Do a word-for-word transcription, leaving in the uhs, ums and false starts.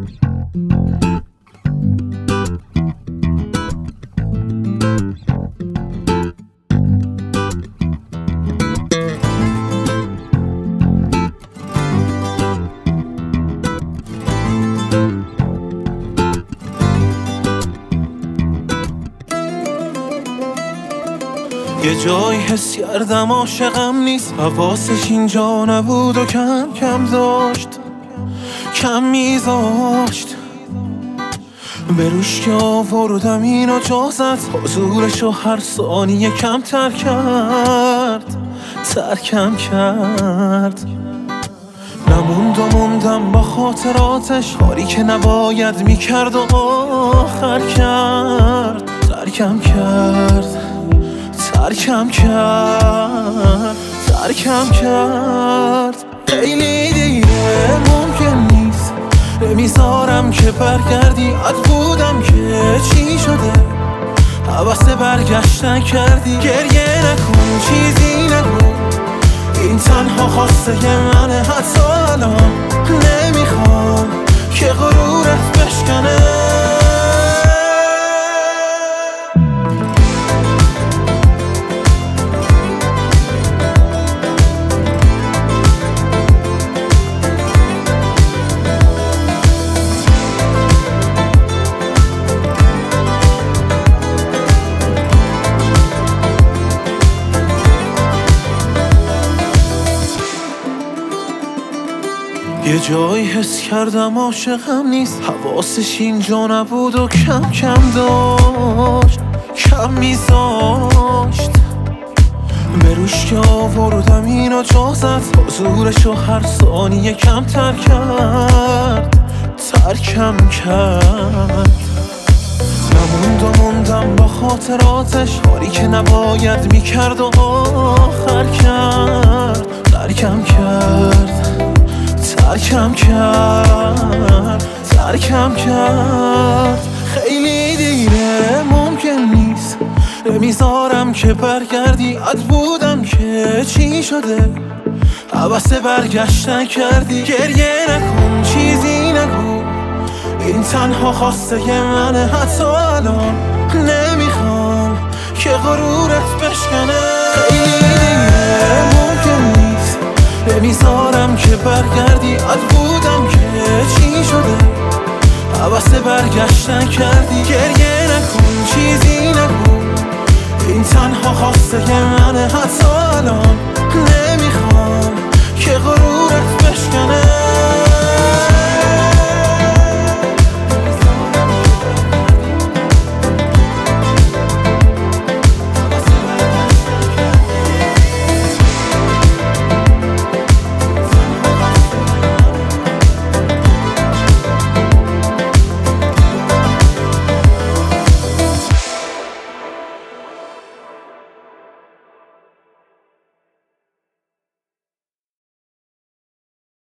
یه جایی حس کردم عاشقم نیست، حواسش اینجا نبود و کم کم داشت کم میذاشت. به روش که آوردم اینو جا زد، حضورشو هر ثانیه کمتر کرد ترکم کرد. نموند و موندم با خاطراتش، کاری که نباید میکرد و آخر کرد ترکم کرد ترکم کرد ترکم کرد. خیلی دیره ممکن نیست، نمیذارم که برگردی. اد بودم که چی شده، حوث برگشتن کردی. گریه نکن چیزی نگو، این تنها خواسته منه. حتی الان نمیخوام که غرورت بشکنه. یه جایی حس کردم عاشقم نیست، حواسش اینجا نبود و کم کم داشت کم میذاشت. به روش که آوردم اینو جا زد، حضورشو هر ثانیه کمتر کرد ترکم کرد. نموند و موندم با خاطراتش، کاری که نباید میکرد و آخر کرد ترکم کرد ترکم کرد ترکم کرد. خیلی دیره ممکن نیست، نمیذارم که برگردی. اد بودم که چی شده، حوث برگشتن کردی. گریه نکن چیزی نگو، این تنها خواسته منه. حتی الان نمیخوام که غرورت بشکنه. خیلی دیره ممکن نیست، نمیذارم که برگردی. اد بودم که چی شده، حوث برگشتن کردی. گریه نکن چیزی نگو، این تنها خواسته منه. حتی